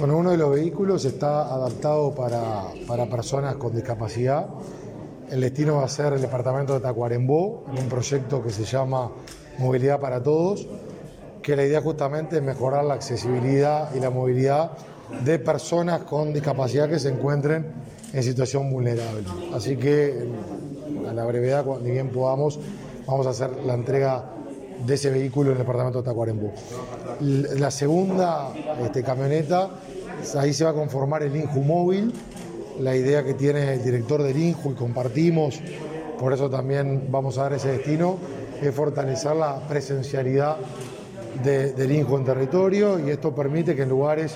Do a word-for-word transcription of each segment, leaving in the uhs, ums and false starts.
Bueno, uno de los vehículos está adaptado para, para personas con discapacidad. El destino va a ser el departamento de Tacuarembó, en un proyecto que se llama Movilidad para Todos, que la idea justamente es mejorar la accesibilidad y la movilidad de personas con discapacidad que se encuentren en situación vulnerable. Así que, a la brevedad, ni bien podamos, vamos a hacer la entrega de ese vehículo en el departamento de Tacuarembó. La segunda este, camioneta, ahí se va a conformar el INJU móvil, la idea que tiene el director del INJU y compartimos, por eso también vamos a dar ese destino, es fortalecer la presencialidad de, del INJU en territorio, y esto permite que en lugares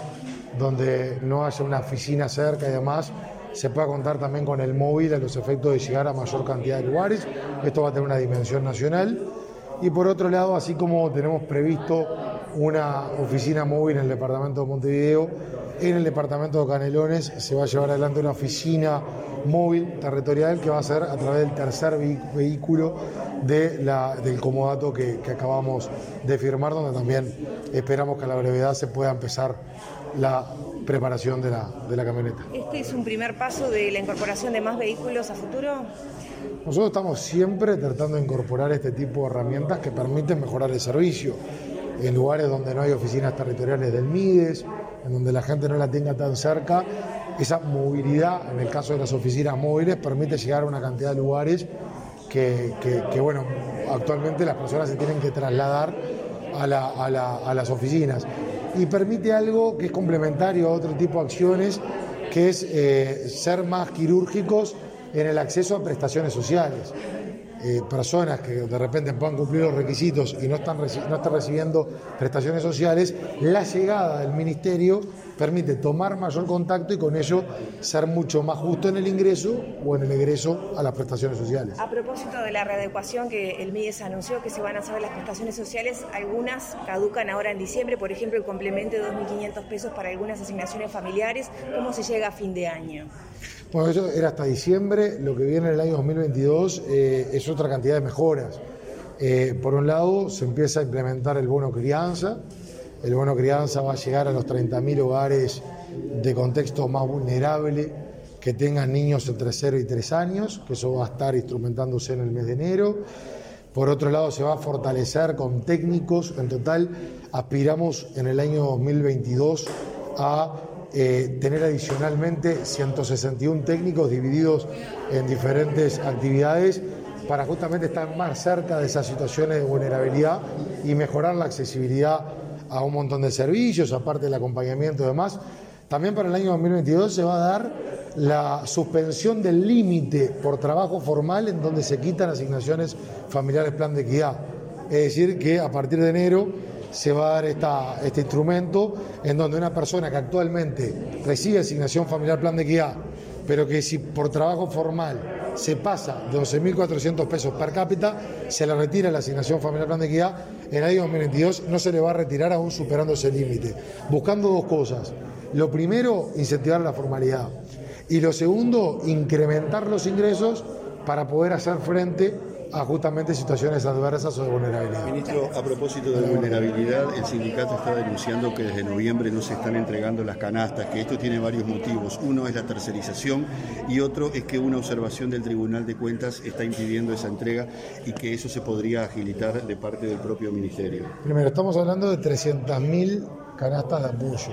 donde no haya una oficina cerca y demás, se pueda contar también con el móvil a los efectos de llegar a mayor cantidad de lugares. Esto va a tener una dimensión nacional. Y por otro lado, así como tenemos previsto una oficina móvil en el departamento de Montevideo, en el departamento de Canelones se va a llevar adelante una oficina móvil territorial que va a ser a través del tercer vehículo de la, del comodato que, que acabamos de firmar, donde también esperamos que a la brevedad se pueda empezar la preparación de la, de la camioneta. ¿Este es un primer paso de la incorporación de más vehículos a futuro? Nosotros estamos siempre tratando de incorporar este tipo de herramientas que permiten mejorar el servicio en lugares donde no hay oficinas territoriales del MIDES, en donde la gente no la tenga tan cerca. Esa movilidad, en el caso de las oficinas móviles, permite llegar a una cantidad de lugares que, que, que bueno, actualmente las personas se tienen que trasladar a, la, a, la, a las oficinas. Y permite algo que es complementario a otro tipo de acciones, que es eh, ser más quirúrgicos en el acceso a prestaciones sociales. Eh, personas que de repente puedan cumplir los requisitos y no están, no están recibiendo prestaciones sociales, la llegada del Ministerio permite tomar mayor contacto y con ello ser mucho más justo en el ingreso o en el egreso a las prestaciones sociales. A propósito de la readecuación que el MIDES anunció que se van a hacer las prestaciones sociales, algunas caducan ahora en diciembre, por ejemplo el complemento de dos mil quinientos pesos para algunas asignaciones familiares. ¿Cómo se llega a fin de año? Bueno, eso era hasta diciembre. Lo que viene en el año dos mil veintidós eh, es otra cantidad de mejoras. Eh, por un lado, se empieza a implementar el bono crianza. El bono crianza va a llegar a los treinta mil hogares de contexto más vulnerable que tengan niños entre cero y tres años, que eso va a estar instrumentándose en el mes de enero. Por otro lado, se va a fortalecer con técnicos. En total, aspiramos en el año dos mil veintidós a Eh, tener adicionalmente ciento sesenta y uno técnicos divididos en diferentes actividades para justamente estar más cerca de esas situaciones de vulnerabilidad y mejorar la accesibilidad a un montón de servicios, aparte del acompañamiento y demás. También para el año dos mil veintidós se va a dar la suspensión del límite por trabajo formal en donde se quitan asignaciones familiares plan de equidad. Es decir, que a partir de enero se va a dar esta, este instrumento en donde una persona que actualmente recibe asignación familiar plan de equidad, pero que si por trabajo formal se pasa de once mil cuatrocientos pesos per cápita, se le retira la asignación familiar plan de equidad. En el año dos mil veintidós no se le va a retirar aún superando ese límite, buscando dos cosas. Lo primero, incentivar la formalidad, y lo segundo, incrementar los ingresos para poder hacer frente a justamente situaciones adversas o de vulnerabilidad. Ministro, a propósito de vulnerabilidad, el sindicato está denunciando que desde noviembre no se están entregando las canastas, que esto tiene varios motivos. Uno es la tercerización y otro es que una observación del Tribunal de Cuentas está impidiendo esa entrega y que eso se podría agilitar de parte del propio Ministerio. Primero, estamos hablando de trescientas mil canastas de apoyo,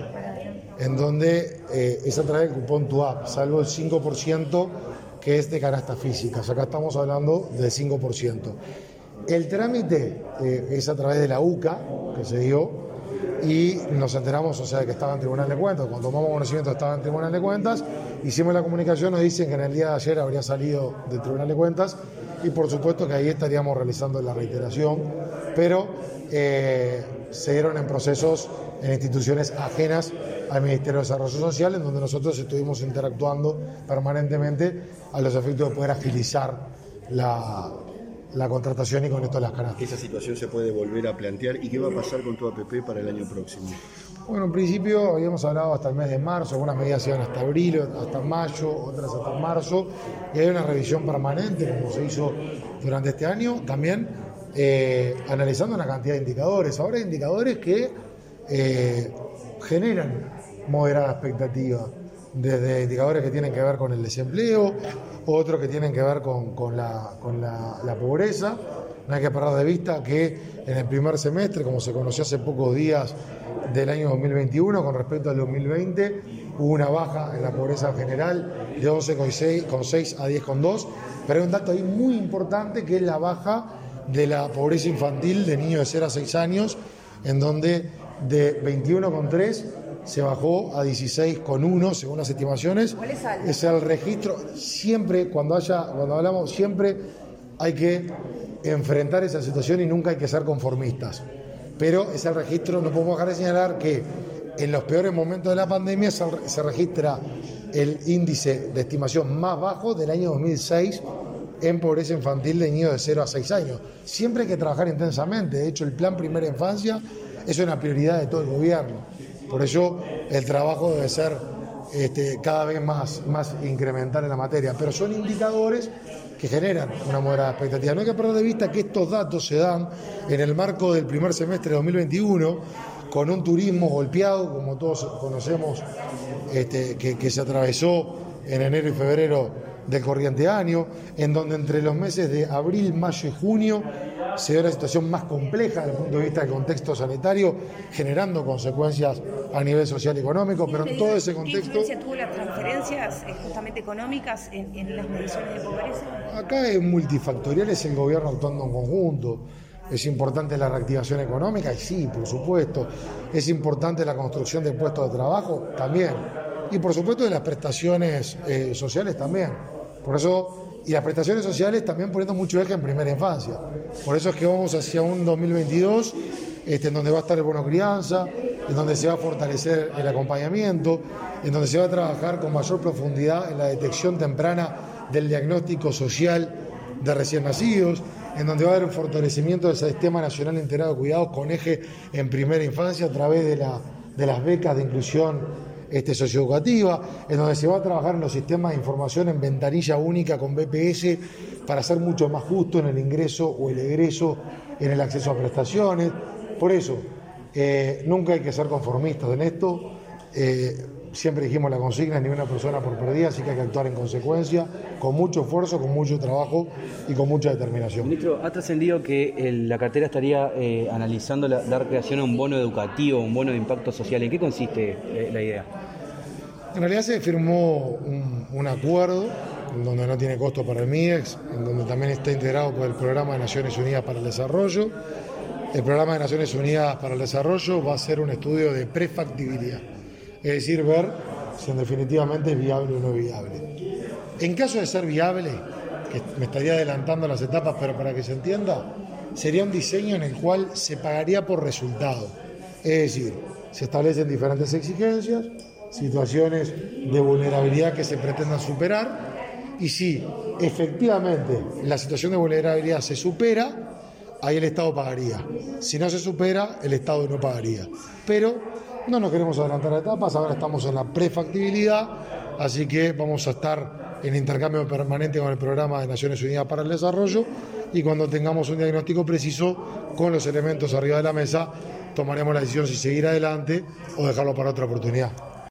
en donde eh, es a través del cupón Tu App, salvo el cinco por ciento que es de canastas físicas. Acá estamos hablando del cinco por ciento. El trámite eh, es a través de la U C A que se dio y nos enteramos, o sea, que estaba en Tribunal de Cuentas. Cuando tomamos conocimiento estaba en Tribunal de Cuentas, hicimos la comunicación, nos dicen que en el día de ayer habría salido del Tribunal de Cuentas y por supuesto que ahí estaríamos realizando la reiteración, pero eh, se dieron en procesos en instituciones ajenas al Ministerio de Desarrollo Social, en donde nosotros estuvimos interactuando permanentemente a los efectos de poder agilizar la, la contratación y con esto las canastas. ¿Esa situación se puede volver a plantear y qué va a pasar con tu A P P para el año próximo? Bueno, en principio habíamos hablado hasta el mes de marzo, algunas medidas iban hasta abril, hasta mayo, otras hasta marzo, y hay una revisión permanente como se hizo durante este año, también eh, analizando una cantidad de indicadores. Ahora hay indicadores que eh, generan moderada expectativa, desde indicadores que tienen que ver con el desempleo, otros que tienen que ver con, con, la, con la, la pobreza. No hay que perder de vista que en el primer semestre, como se conoció hace pocos días del año dos mil veintiuno con respecto al dos mil veinte, hubo una baja en la pobreza general de once coma seis a diez coma dos, pero hay un dato ahí muy importante que es la baja de la pobreza infantil de niños de cero a seis años, en donde de veintiuno coma tres se bajó a dieciséis coma uno según las estimaciones. ¿Cuál es alto? Es el registro, siempre cuando haya, cuando hablamos, siempre hay que enfrentar esa situación y nunca hay que ser conformistas. Pero es el registro, no podemos dejar de señalar que en los peores momentos de la pandemia se, se registra el índice de estimación más bajo del año dos mil seis en pobreza infantil de niños de cero a seis años. Siempre hay que trabajar intensamente. De hecho, el plan Primera Infancia es una prioridad de todo el gobierno. Por eso el trabajo debe ser este, cada vez más, más incremental en la materia. Pero son indicadores que generan una moderada expectativa. No hay que perder de vista que estos datos se dan en el marco del primer semestre de dos mil veintiuno, con un turismo golpeado, como todos conocemos, este, que, que se atravesó en enero y febrero del corriente año, en donde entre los meses de abril, mayo y junio se dio una situación más compleja desde el punto de vista del contexto sanitario, generando consecuencias a nivel social y económico, pero en todo ese contexto... ¿Qué influencia tuvo las transferencias eh, justamente económicas en, en las mediciones de pobreza? Acá es multifactorial, es el gobierno actuando en conjunto. Es importante la reactivación económica, y sí, por supuesto. Es importante la construcción de puestos de trabajo, también. Y por supuesto de las prestaciones eh, sociales también. Por eso, y las prestaciones sociales también poniendo mucho eje en primera infancia. Por eso es que vamos hacia un dos mil veintidós este, en donde va a estar el bono crianza, en donde se va a fortalecer el acompañamiento, en donde se va a trabajar con mayor profundidad en la detección temprana del diagnóstico social de recién nacidos, en donde va a haber un fortalecimiento del Sistema Nacional Integrado de Cuidados con eje en primera infancia a través de, la, de las becas de inclusión este, socioeducativa, en donde se va a trabajar en los sistemas de información en ventanilla única con B P S para ser mucho más justo en el ingreso o el egreso en el acceso a prestaciones. Por eso, eh, nunca hay que ser conformistas en esto. Eh, Siempre dijimos la consigna, ni una persona por perdida, así que hay que actuar en consecuencia, con mucho esfuerzo, con mucho trabajo y con mucha determinación. Ministro, ha trascendido que el, la cartera estaría eh, analizando la, dar creación a un bono educativo, un bono de impacto social. ¿En qué consiste eh, la idea? En realidad se firmó un, un acuerdo en donde no tiene costo para el M I E X, en donde también está integrado por el Programa de Naciones Unidas para el Desarrollo. El Programa de Naciones Unidas para el Desarrollo va a ser un estudio de prefactibilidad. Es decir, ver si en definitivamente es viable o no viable. En caso de ser viable, que me estaría adelantando las etapas, pero para que se entienda, sería un diseño en el cual se pagaría por resultado. Es decir, se establecen diferentes exigencias, situaciones de vulnerabilidad que se pretendan superar, y si efectivamente la situación de vulnerabilidad se supera, ahí el Estado pagaría. Si no se supera, el Estado no pagaría. Pero no nos queremos adelantar a etapas, ahora estamos en la prefactibilidad, así que vamos a estar en intercambio permanente con el Programa de Naciones Unidas para el Desarrollo, y cuando tengamos un diagnóstico preciso con los elementos arriba de la mesa, tomaremos la decisión si seguir adelante o dejarlo para otra oportunidad.